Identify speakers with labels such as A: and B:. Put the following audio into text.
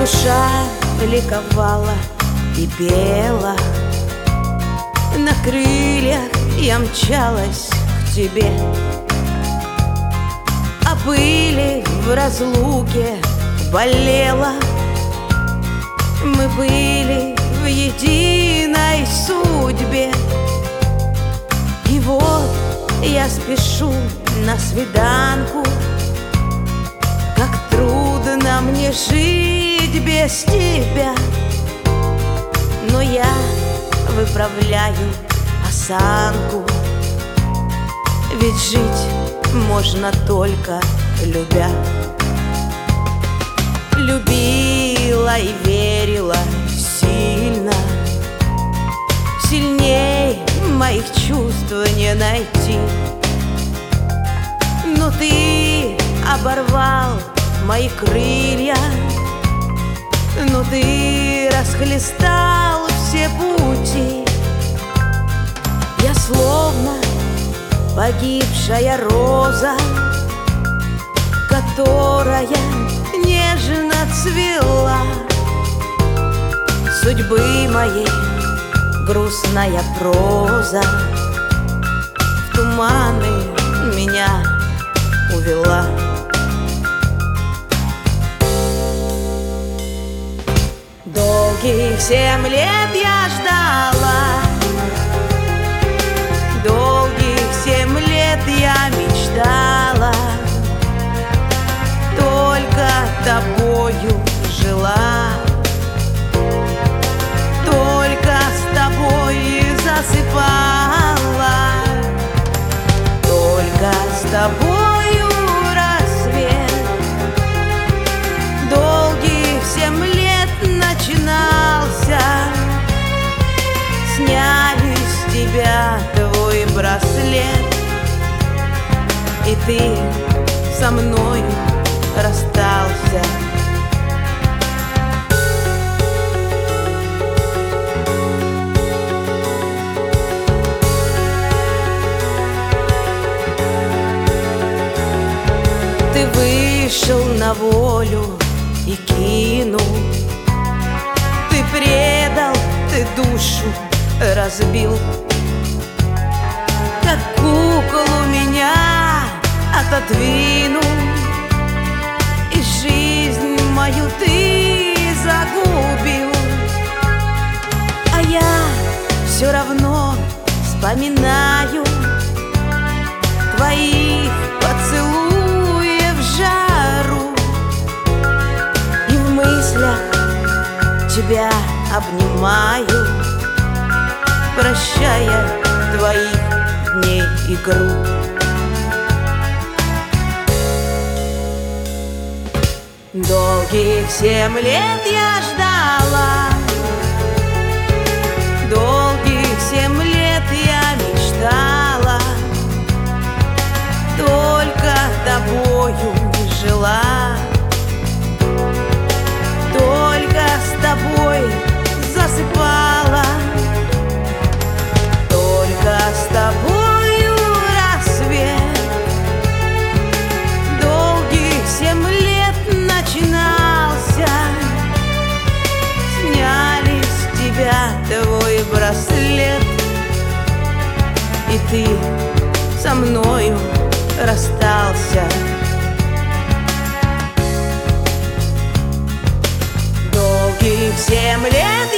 A: Душа ликовала и пела, на крыльях я мчалась к тебе. А пыли в разлуке болела, мы были в единой судьбе. И вот я спешу на свиданку, как трудно мне жить без тебя. Но я выправляю осанку, ведь жить можно только любя. Любила и верила сильно, сильней моих чувств не найти. Но ты оборвал мои крылья, но ты расхлестал все пути. Я словно погибшая роза, которая нежно цвела. Судьбы моей грустная проза в туманы меня увела. Долгих 7 лет я ждала, долгих 7 лет я мечтала, только тобою жила, только с тобой засыпала, только с тобою рассвет. Долгих 7 лет начинался, сняли с тебя твой браслет, и ты со мной расстался. Ты вышел на волю и кинул, ты предал, ты душу разбил, как куклу меня отодвинул, и жизнь мою ты загубил. А я все равно вспоминаю твоих поцелуев жару, и в мыслях тебя обнимаю, прощая твоих дней игру. Долгих 7 лет я ждала, долгих 7 лет я мечтала, только тобою жила, только с тобой засыпала, только с тобою рассвет. Долгих 7 лет начинался, сняли с тебя твой браслет, и ты со мною расстался. Долгих 7 лет